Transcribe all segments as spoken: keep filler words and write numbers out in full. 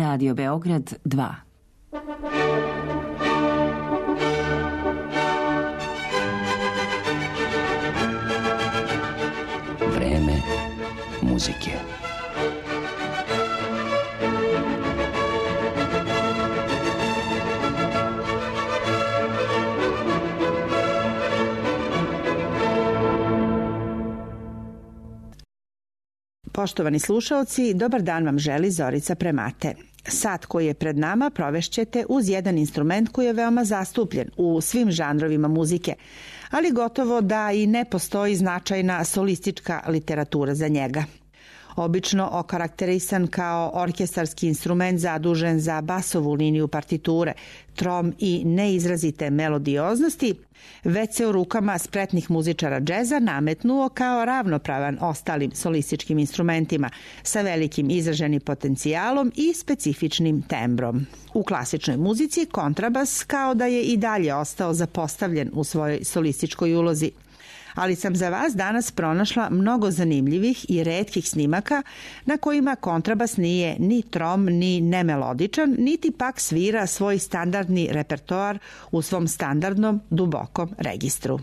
Radio Beograd dva. Vreme muzike. Poštovani slušaoci, dobar dan vam želi Zorica Premate. Sat koji je pred nama provešćete uz jedan instrument koji je veoma zastupljen u svim žanrovima muzike, ali gotovo da i ne postoji značajna solistička literatura za njega. Obično okarakterisan kao orkestarski instrument zadužen za basovu liniju partiture, trom i neizrazite melodioznosti, već se u rukama spretnih muzičara džeza nametnuo kao ravnopravan ostalim solističkim instrumentima sa velikim izraženim potencijalom i specifičnim tembrom. U klasičnoj muzici kontrabas kao da je i dalje ostao zapostavljen u svojoj solističkoj ulozi. Ali sam za vas danas pronašla mnogo zanimljivih i retkih snimaka na kojima kontrabas nije ni trom ni nemelodičan, niti pak svira svoj standardni repertoar u svom standardnom dubokom registru.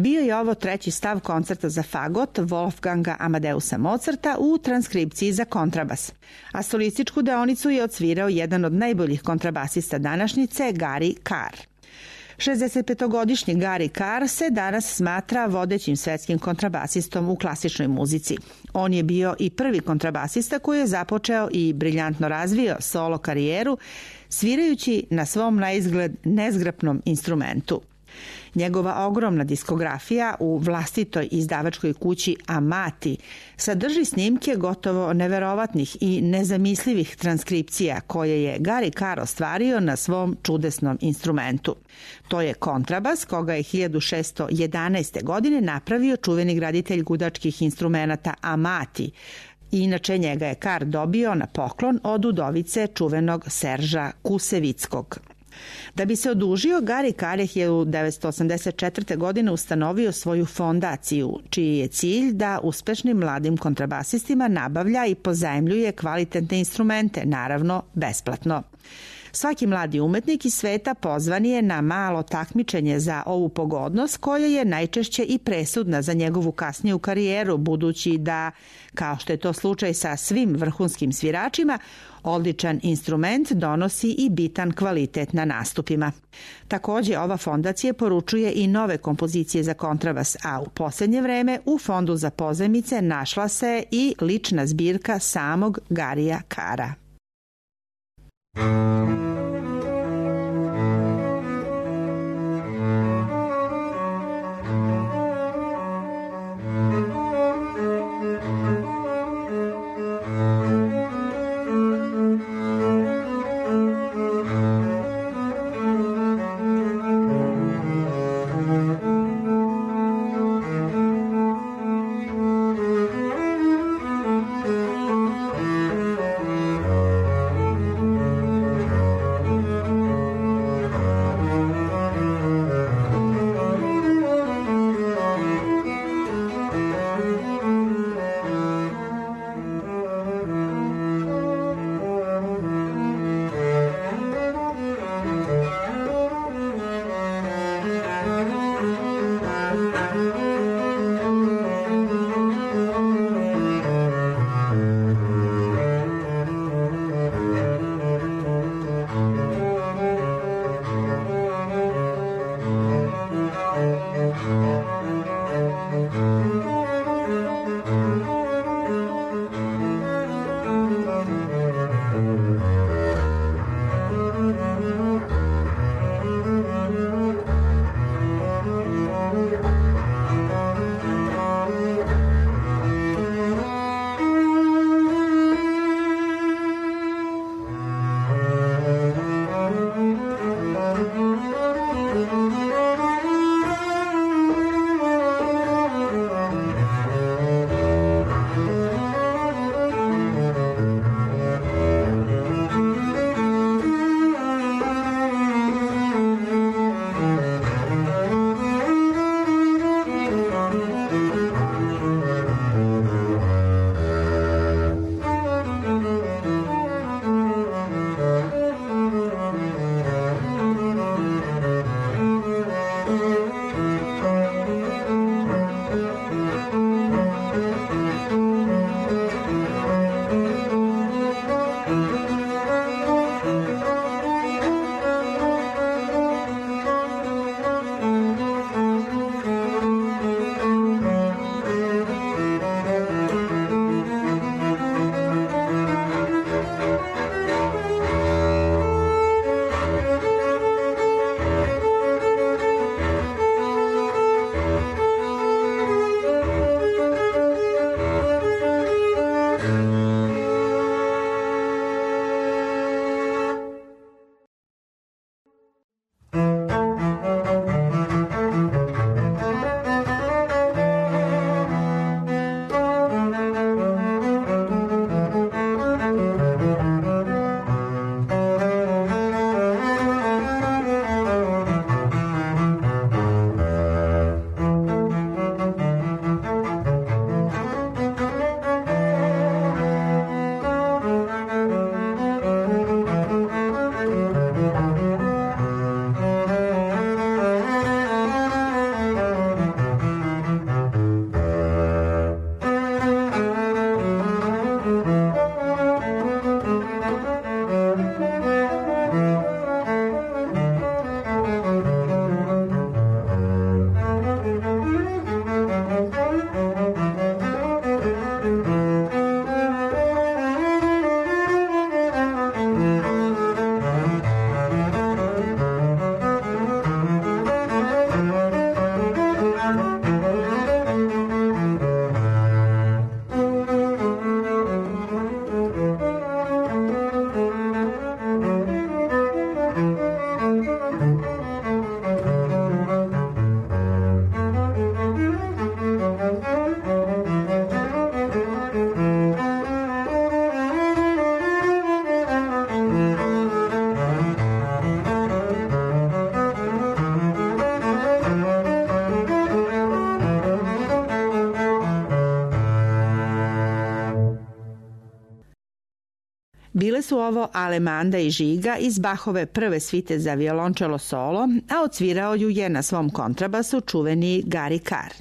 Bio je ovo treći stav koncerta za fagot Wolfganga Amadeusa Mozarta u transkripciji za kontrabas. A solističku deonicu je odsvirao jedan od najboljih kontrabasista današnjice, Gary Carr. šezdesetpetogodišnji Gary Carr se danas smatra vodećim svetskim kontrabasistom u klasičnoj muzici. On je bio i prvi kontrabasista koji je započeo i briljantno razvio solo karijeru svirajući na svom naizgled nezgrapnom instrumentu. Njegova ogromna diskografija u vlastitoj izdavačkoj kući Amati sadrži snimke gotovo neverovatnih i nezamislivih transkripcija koje je Gary Carr ostvario na svom čudesnom instrumentu. To je kontrabas koga je hiljadu šeststo jedanaeste. godine napravio čuveni graditelj gudačkih instrumenata Amati. Inače njega je Carr dobio na poklon od udovice čuvenog Serža Kusevickog. Da bi se odužio, Gary Carr je hiljadu devetsto osamdeset četvrte. godine ustanovio svoju fondaciju, čiji je cilj da uspešnim mladim kontrabasistima nabavlja i pozajmljuje kvalitetne instrumente, naravno besplatno. Svaki mladi umetnik iz sveta pozvan je na malo takmičenje za ovu pogodnost koja je najčešće i presudna za njegovu kasniju karijeru, budući da, kao što je to slučaj sa svim vrhunskim sviračima, odličan instrument donosi i bitan kvalitet na nastupima. Takođe, ova fondacija poručuje i nove kompozicije za kontrabas, a u poslednje vreme u fondu za pozajmice našla se i lična zbirka samog Garyja Carra. Bile su ovo Alemanda i Žiga iz Bachove prve svite za violončelo solo, a odsvirao ju je na svom kontrabasu čuveni Gary Carr.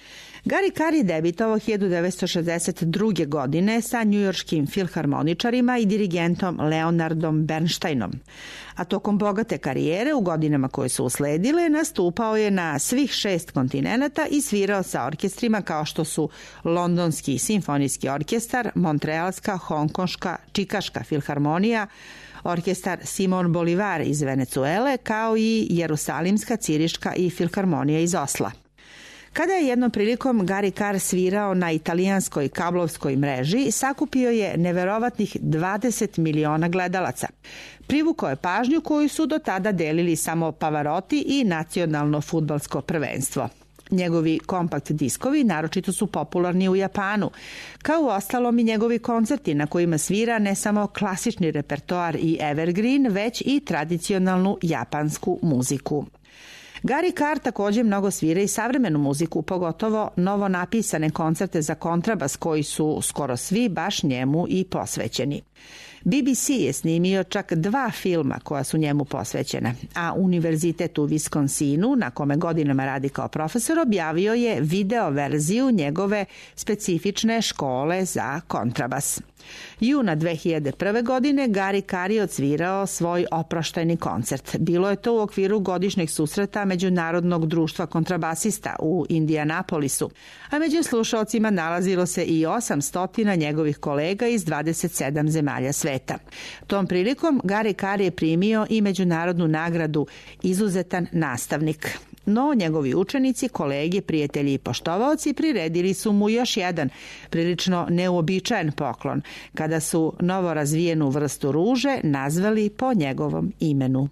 Gary Carr je debitovao hiljadu devetsto šezdeset druge. godine sa njujorškim filharmoničarima i dirigentom Leonardom Bernsteinom. A tokom bogate karijere u godinama koje su usledile nastupao je na svih šest kontinenata i svirao sa orkestrima kao što su Londonski simfonijski orkestar, Montrealska, Hongkonška, Čikaška filharmonija, orkestar Simon Bolivar iz Venecuele, kao i Jerusalimska, Ciriška i filharmonija iz Osla. Kada je jednom prilikom Gary Carr svirao na italijanskoj kablovskoj mreži, sakupio je neverovatnih dvadeset miliona gledalaca. Privukao je pažnju koju su do tada delili samo Pavarotti i nacionalno fudbalsko prvenstvo. Njegovi kompakt diskovi naročito su popularni u Japanu, kao u ostalom i njegovi koncerti na kojima svira ne samo klasični repertoar i evergreen, već i tradicionalnu japansku muziku. Gary Carr također mnogo svira i savremenu muziku, pogotovo novo napisane koncerte za kontrabas koji su skoro svi baš njemu i posvećeni. B B C je snimio čak dva filma koja su njemu posvećena, a Univerzitet u Wisconsinu, na kome godinama radi kao profesor, objavio je video verziju njegove specifične škole za kontrabas. Juna dve hiljade prve. godine Gary Carr je odsvirao svoj oproštajni koncert. Bilo je to u okviru godišnjeg susreta Međunarodnog društva kontrabasista u Indianapolisu, a među slušalcima nalazilo se i osamsto njegovih kolega iz dvadeset sedam zemalja sveta. Tom prilikom Gary Carr je primio i međunarodnu nagradu Izuzetan nastavnik. No, njegovi učenici, kolege, prijatelji i poštovaoci priredili su mu još jedan prilično neuobičajen poklon, kada su novo razvijenu vrstu ruže nazvali po njegovom imenu.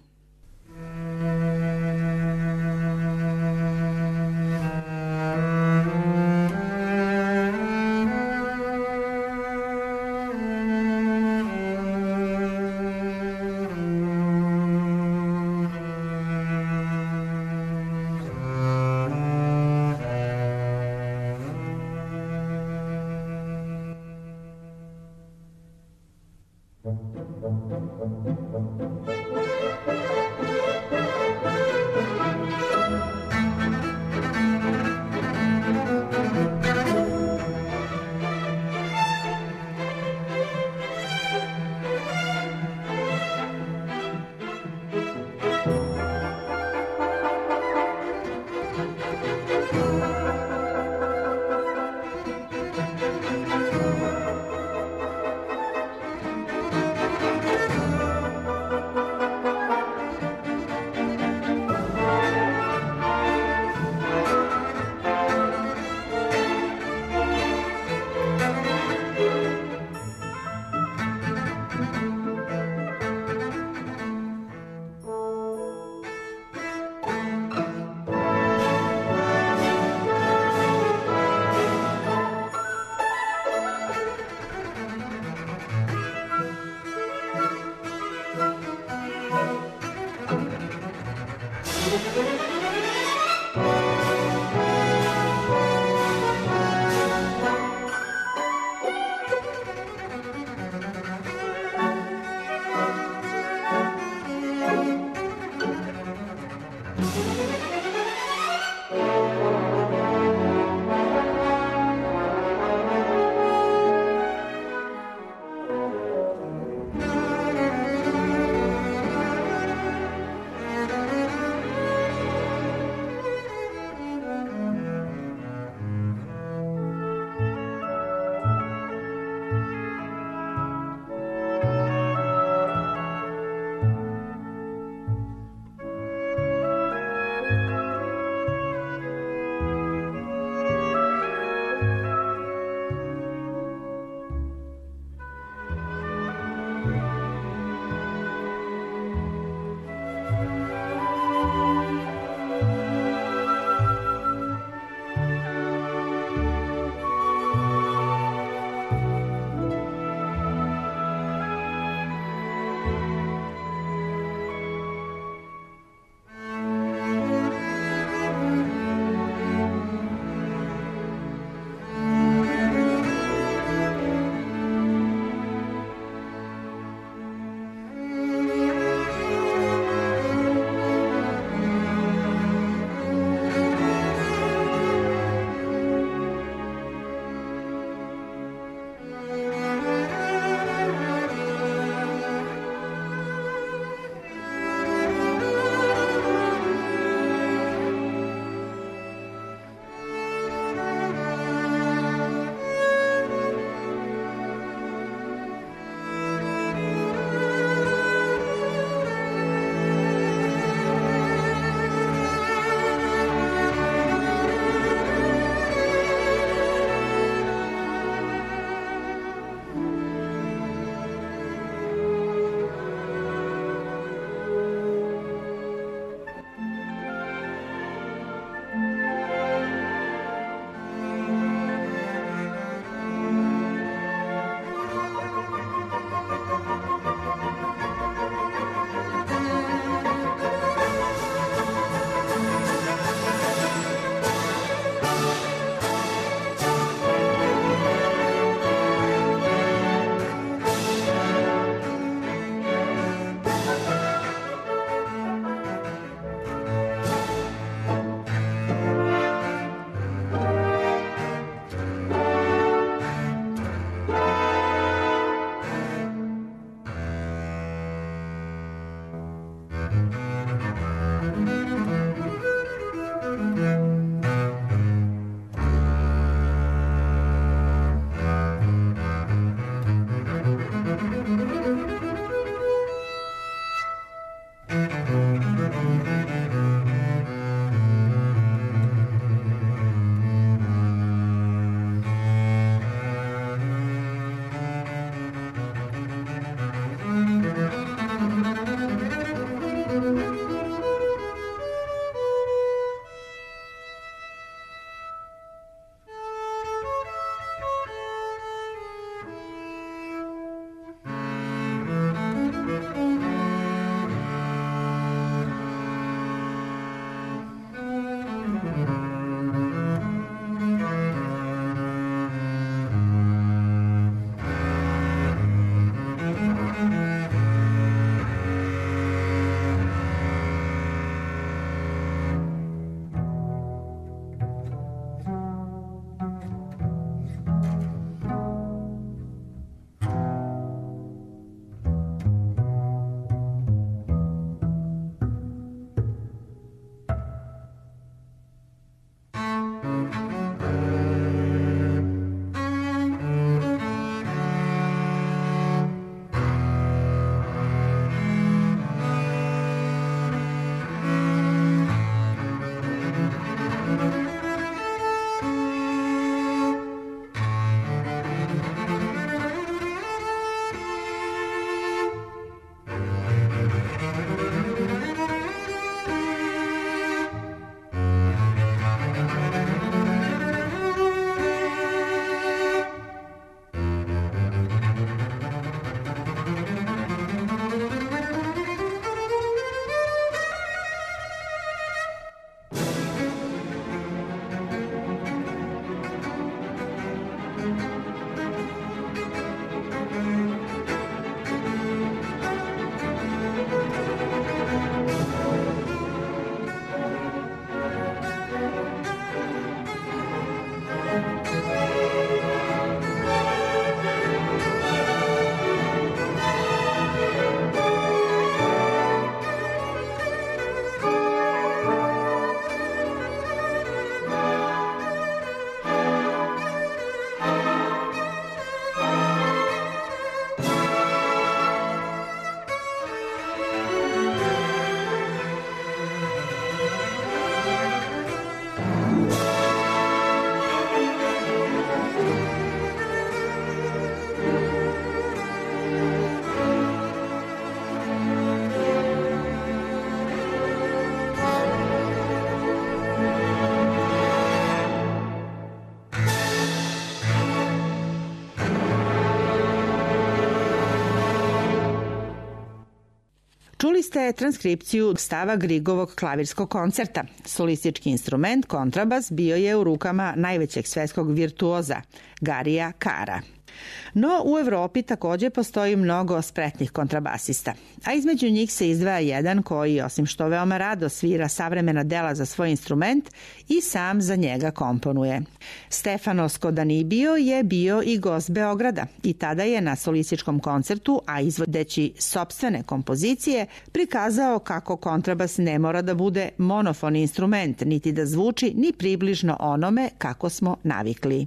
Čuli ste transkripciju stava Grigovog klavirskog koncerta. Solistički instrument, kontrabas, bio je u rukama najvećeg svetskog virtuoza, Garija Kara. No, u Evropi takođe postoji mnogo spretnih kontrabasista, a između njih se izdvaja jedan koji, osim što veoma rado svira savremena dela za svoj instrument, i sam za njega komponuje. Stefano Skodanibio je bio i gost Beograda i tada je na solističkom koncertu, a izvodeći sopstvene kompozicije, prikazao kako kontrabas ne mora da bude monofoni instrument, niti da zvuči ni približno onome kako smo navikli.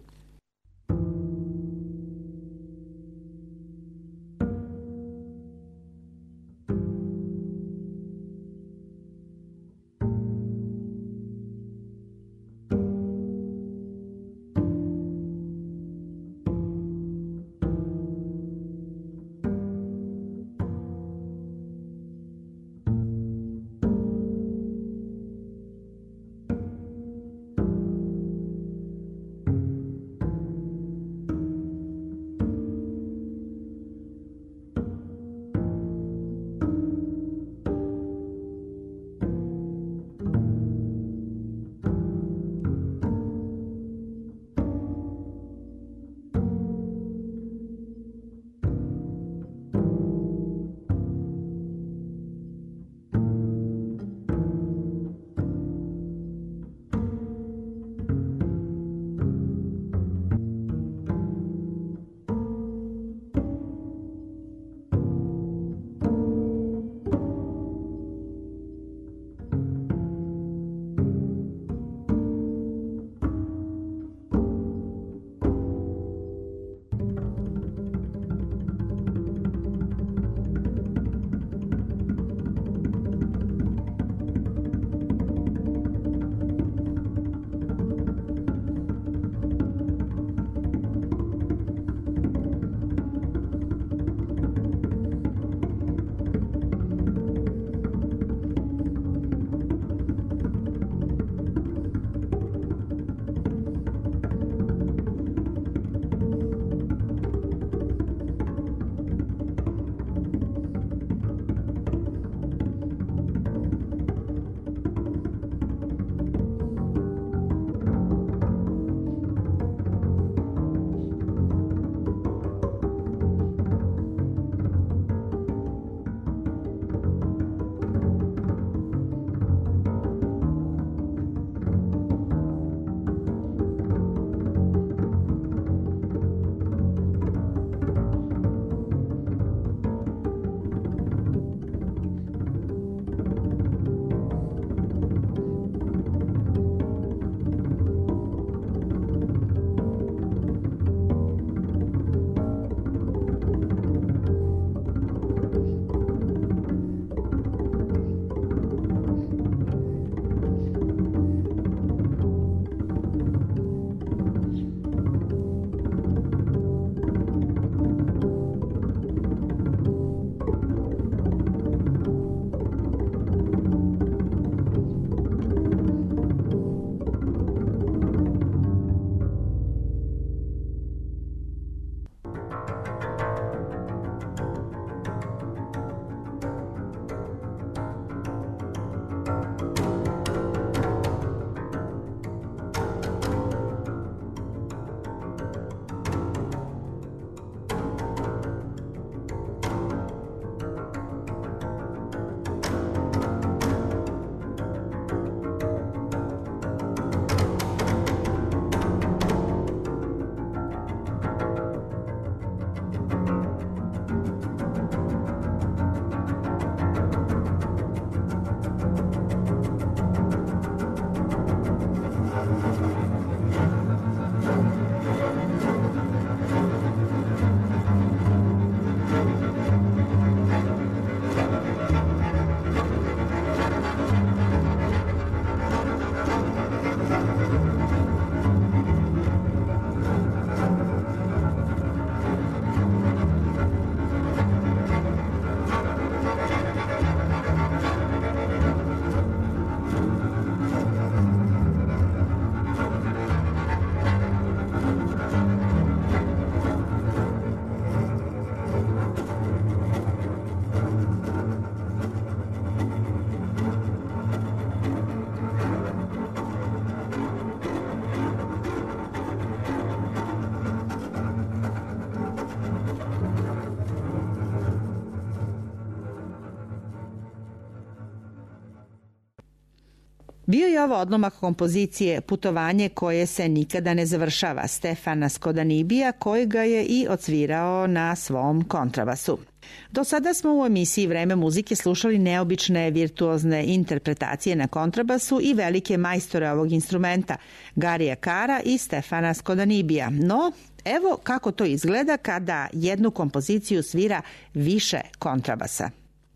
Bio je ovo odlomak kompozicije Putovanje koje se nikada ne završava Stefana Skodanibija, koji ga je i odsvirao na svom kontrabasu. Do sada smo u emisiji Vreme muzike slušali neobične virtuozne interpretacije na kontrabasu i velike majstore ovog instrumenta, Garija Kara i Stefana Skodanibija. No, evo kako to izgleda kada jednu kompoziciju svira više kontrabasa.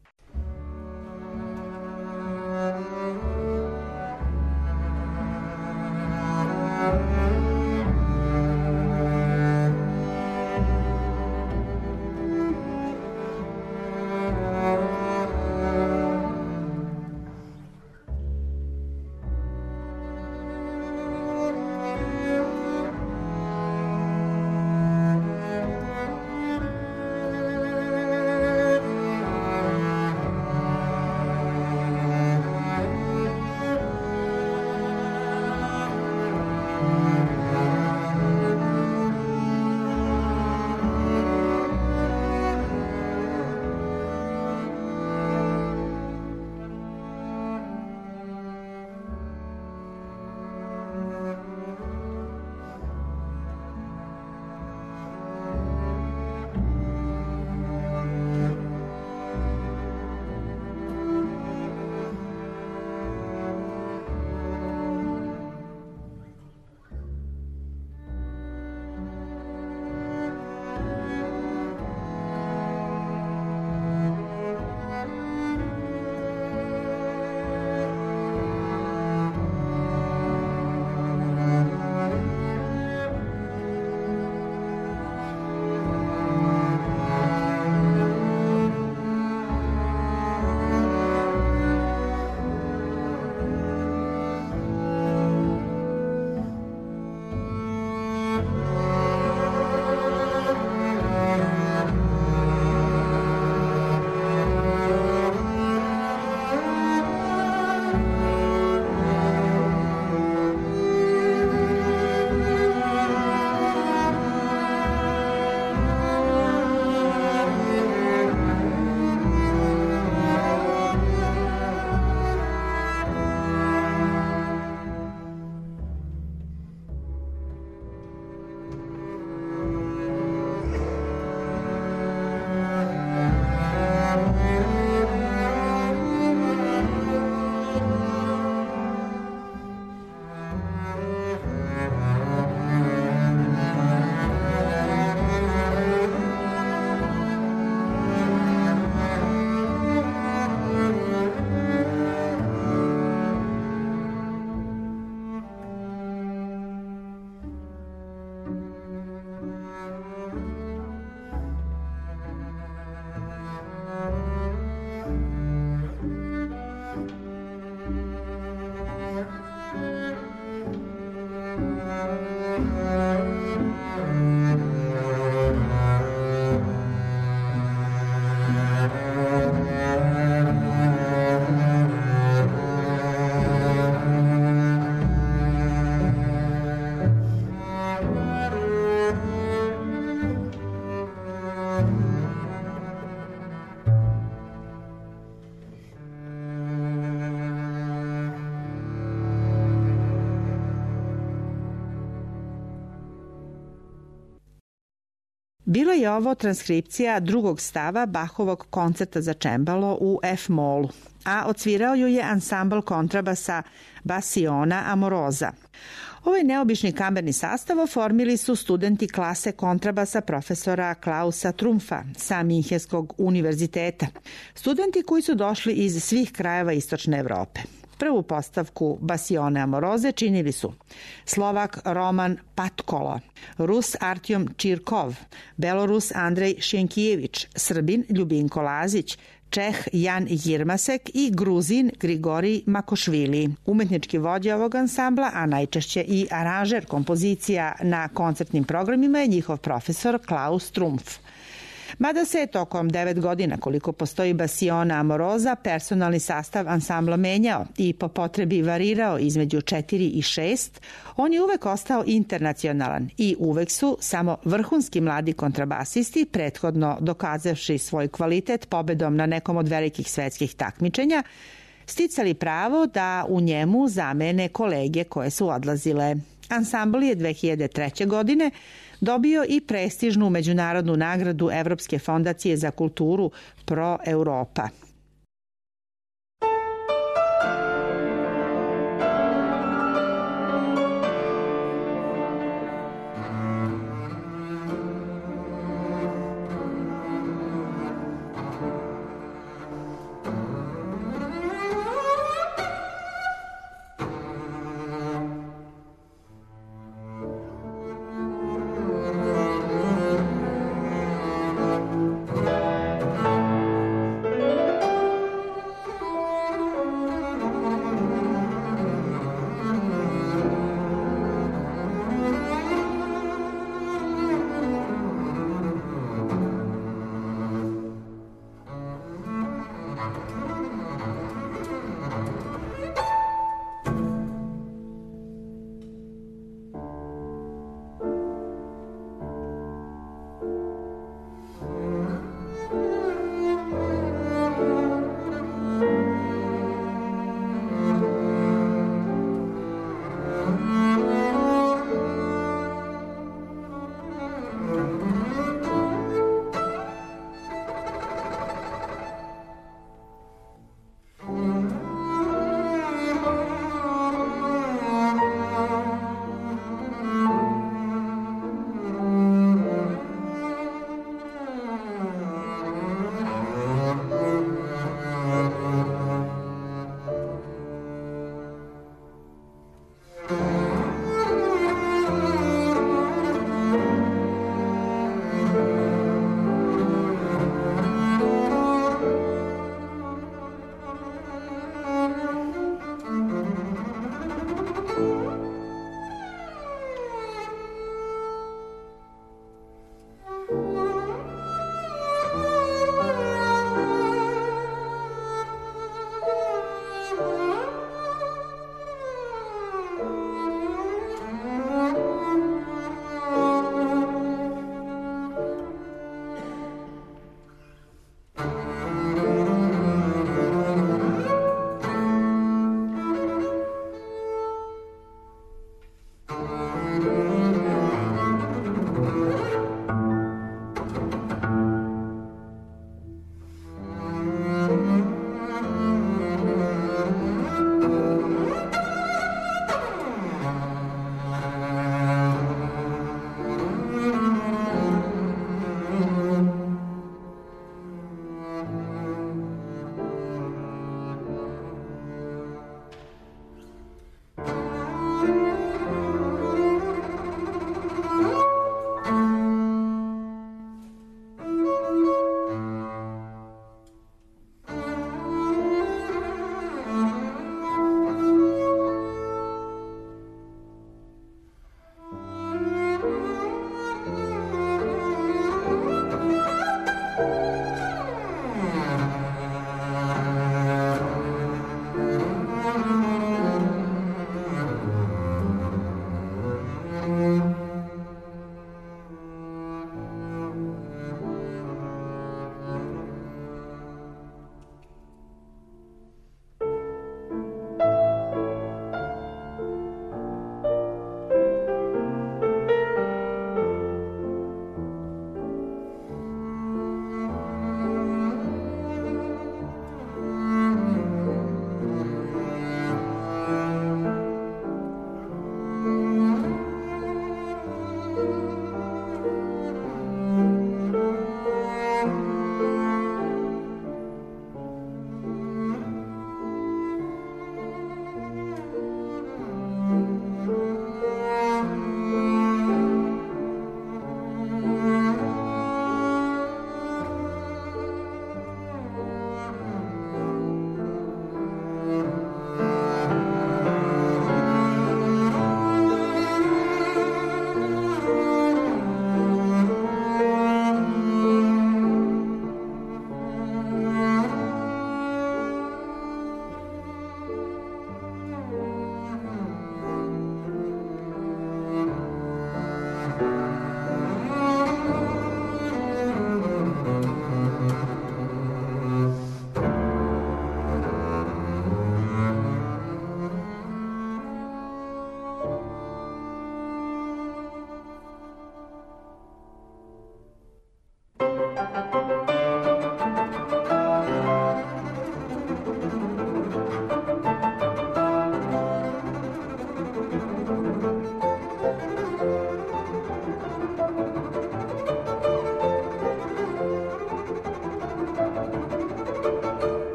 Bilo je ovo transkripcija drugog stava Bachovog koncerta za čembalo u F-molu, a odsvirao ju je ansambl kontrabasa Bassiona Amorosa. Ovaj neobični kamerni sastav oformili su studenti klase kontrabasa profesora Klausa Trumfa sa Minhenskog univerziteta. Studenti koji su došli iz svih krajeva istočne Evrope. Prvu postavku Bassione Amoroze činili su Slovak Roman Patkolo, Rus Artjom Čirkov, Belorus Andrej Šenkijević, Srbin Ljubinko Lazić, Čeh Jan Jirmasek i Gruzin Grigorij Makošvili. Umetnički vođa ovog ansambla, a najčešće i aranžer kompozicija na koncertnim programima je njihov profesor Klaus Trumpf. Mada se je tokom devet godina koliko postoji Bassione Amorosa personalni sastav ansambla menjao i po potrebi varirao između četiri i šest, on je uvek ostao internacionalan i uvek su samo vrhunski mladi kontrabasisti, prethodno dokazavši svoj kvalitet pobedom na nekom od velikih svetskih takmičenja, sticali pravo da u njemu zamene kolege koje su odlazile. Ansambl je dve hiljade treće. godine dobio i prestižnu međunarodnu nagradu Evropske fondacije za kulturu Pro Europa.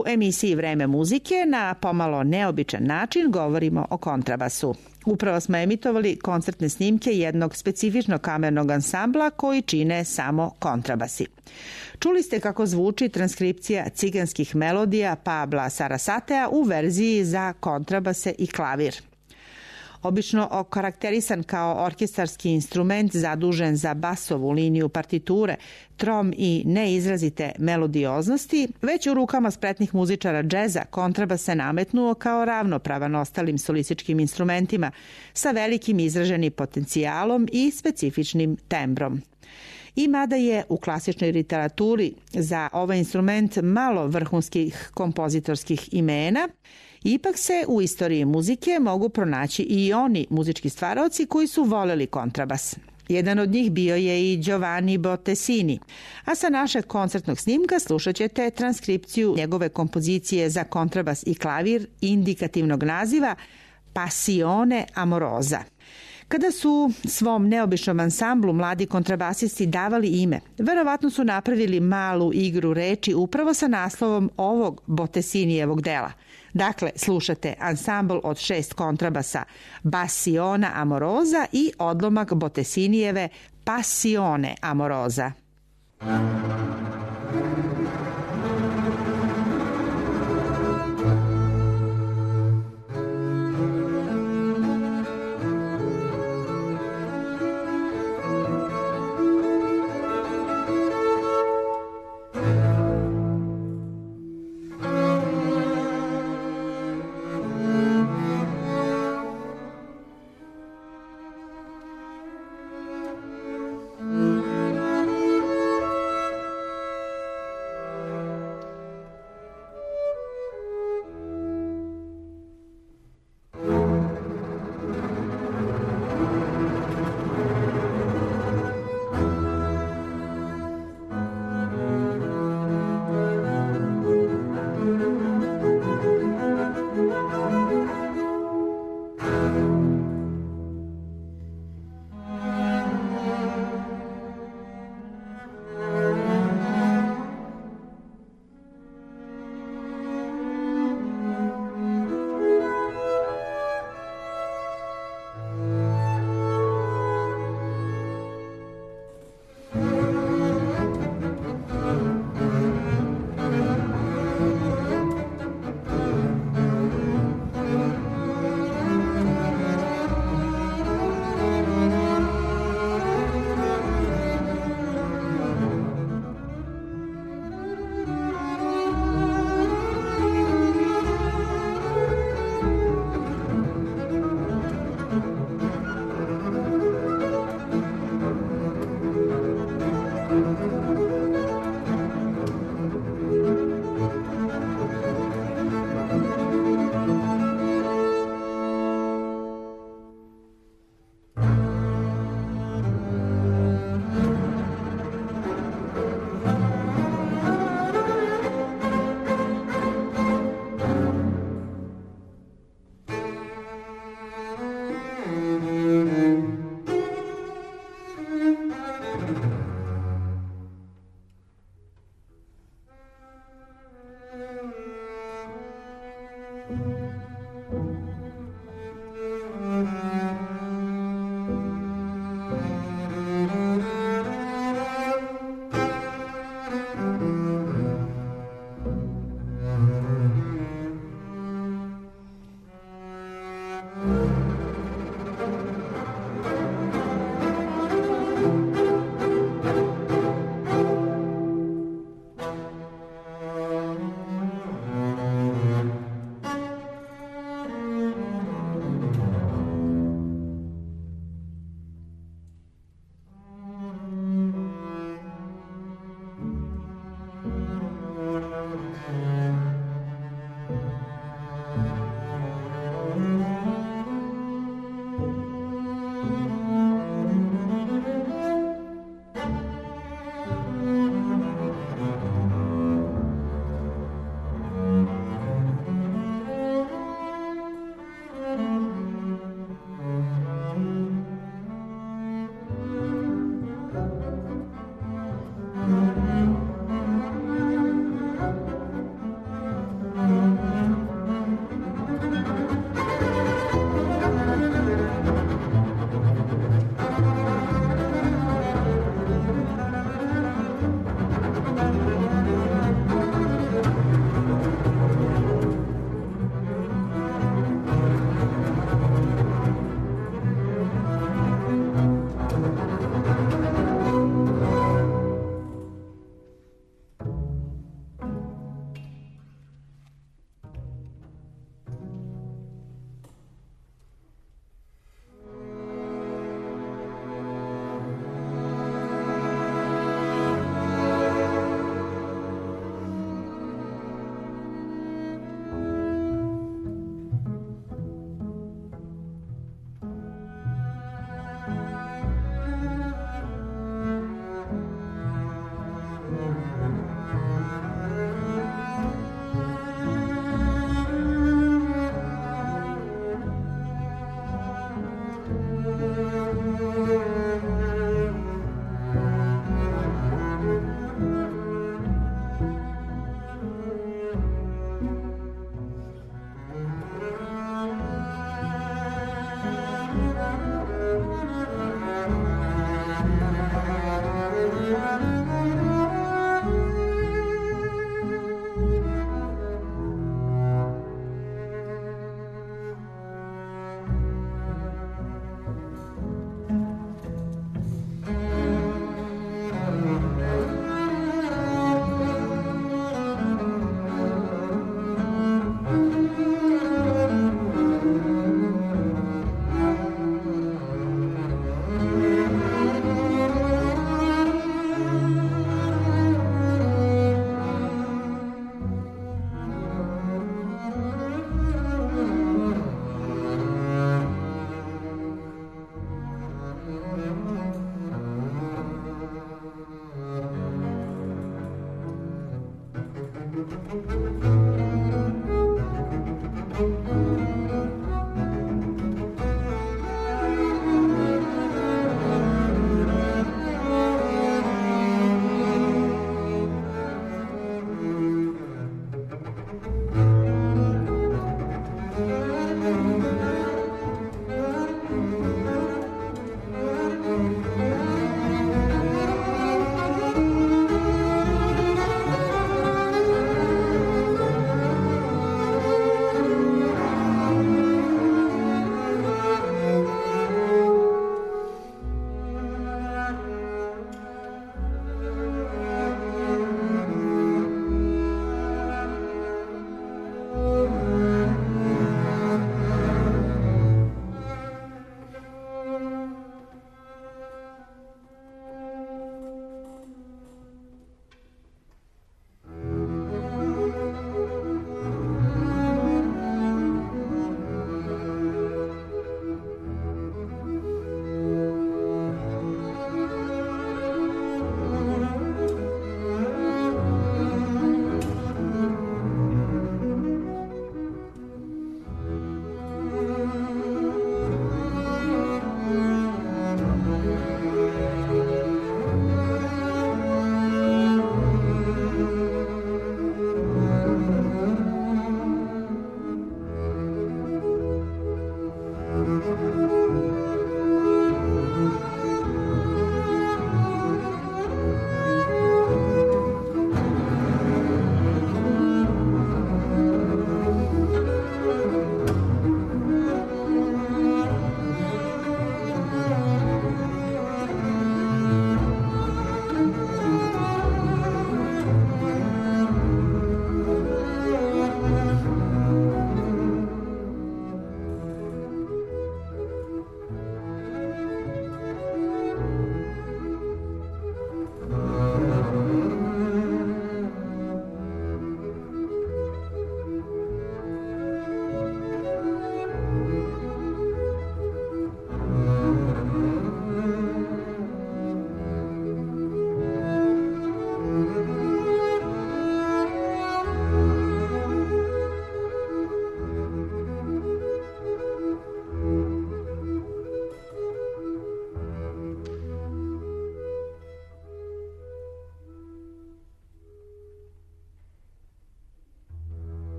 U emisiji Vreme muzike na pomalo neobičan način govorimo o kontrabasu. Upravo smo emitovali koncertne snimke jednog specifičnog kamernog ansambla koji čine samo kontrabasi. Čuli ste kako zvuči transkripcija ciganskih melodija Pabla Sarasatea u verziji za kontrabase i klavir. Obično okarakterisan kao orkestarski instrument zadužen za basovu liniju partiture, trom i neizrazite melodioznosti, već u rukama spretnih muzičara džeza kontrabas se nametnuo kao ravnopravan ostalim solističkim instrumentima sa velikim izraženim potencijalom i specifičnim tembrom. I mada je u klasičnoj literaturi za ovaj instrument malo vrhunskih kompozitorskih imena, ipak se u istoriji muzike mogu pronaći i oni muzički stvaraoci koji su voleli kontrabas. Jedan od njih bio je i Giovanni Bottesini, a sa našeg koncertnog snimka slušat ćete transkripciju njegove kompozicije za kontrabas i klavir indikativnog naziva Passione amorosa. Kada su svom neobičnom ansamblu mladi kontrabasisti davali ime, verovatno su napravili malu igru reči upravo sa naslovom ovog Bottesinijevog dela. Dakle, slušate ansambl od šest kontrabasa Passione amorosa i odlomak Bottesinijeve Passione amorosa.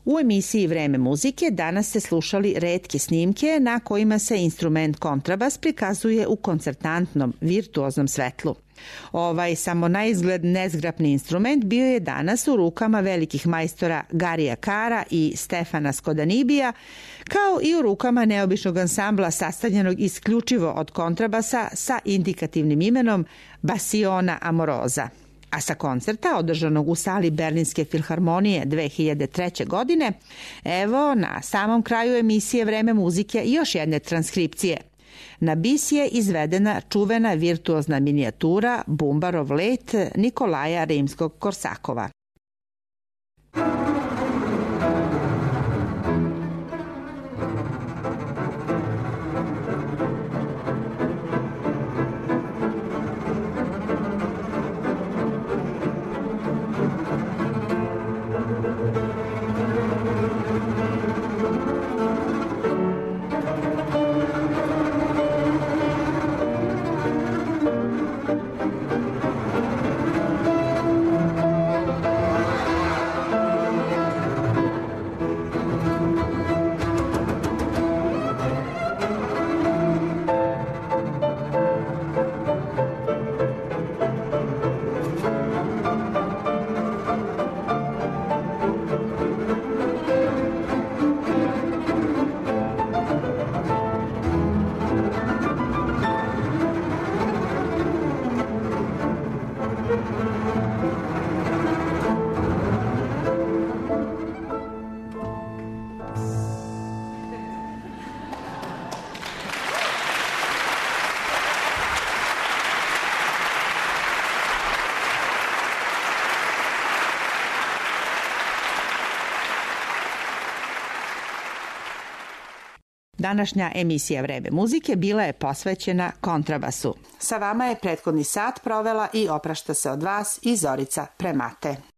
U emisiji Vreme muzike danas ste slušali retke snimke na kojima se instrument kontrabas prikazuje u koncertantnom, virtuoznom svetlu. Ovaj samo na izgled nezgrapni instrument bio je danas u rukama velikih majstora Garija Kara i Stefana Skodanibija, kao i u rukama neobičnog ansambla sastavljenog isključivo od kontrabasa sa indikativnim imenom Basiona Amoroza. A sa koncerta održanog u sali Berlinske filharmonije dve hiljade treće. godine, evo na samom kraju emisije Vreme muzike još jedne transkripcije. Na bis je izvedena čuvena virtuozna minijatura Bumbarov let Nikolaja Rimskog-Korsakova. Današnja emisija Vreme muzike bila je posvećena kontrabasu. Sa vama je prethodni sat provela i oprašta se od vas i Zorica Premate.